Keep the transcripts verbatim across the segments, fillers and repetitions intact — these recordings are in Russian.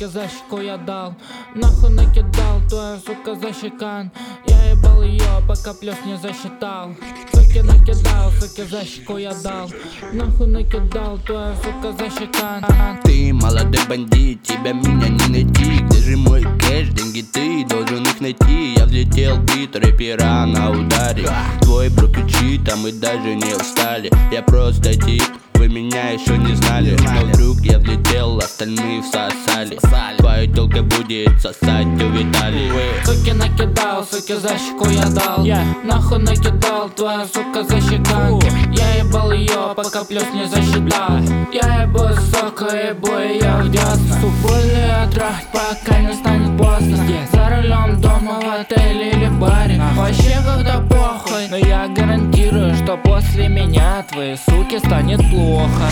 суке за щеку я дал. Нахуй накидал, твоя сука за щекан. Я ебал ее, пока плюс не засчитал. Суки накидал, суке за щеку я дал. Нахуй накидал, твоя сука за щекан. Ты молодой бандит, тебя меня не найти. Где же мой кэш, деньги ты должен их найти. Я взлетел бит рэпера на ударе. Твой брокичи, там мы даже не устали. Я просто тип, вы меня еще не знали. Но вдруг я взлетел, остальные всосали. Твоя тёлка будет сосать у Виталий. Суки накидал, суки за щеку я дал. yeah. Нахуй накидал, твоя сука за щекан. Я ебал ее, пока плюс не засчитал. Я ебу, сука, ебу ее в десна. Буду я трахать, пока не станет поздно. За рулем дома, в отеле или баре. Вообще когда похуй, но я гарантирую, что после меня твоей суки станет плохо.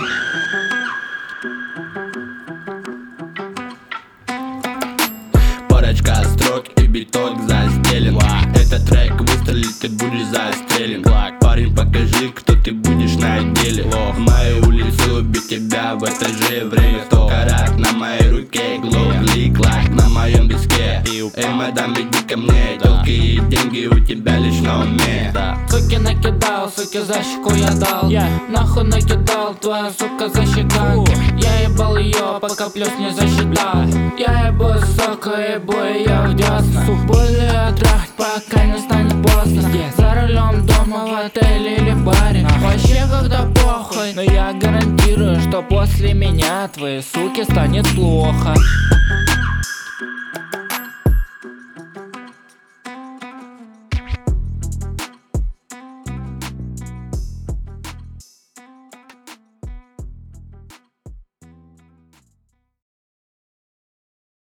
Парочка строк и биток застелен. Этот трек выстрелит, ты будешь застрелен. Парень, покажи, кто ты будешь на деле. В мою улицу убить тебя в это же время. Сто карат на моей руке, глок, лик, лайк на моем виске. Эй, мадам, иди ко мне, тёлки и деньги у тебя лишь на уме. Суки накидал, суки за щеку я дал. yeah. Нахуй накидал, твоя сука за щекан. Я ебал ее, пока плюс не засчитал. Я ебу, сука, ебу ее в десна. Буду я трахать, пока не станет поздно. За рулем дома, в отеле или баре. Вообще когда похуй, но я гарантирую, что после меня твоей суки станет плохо.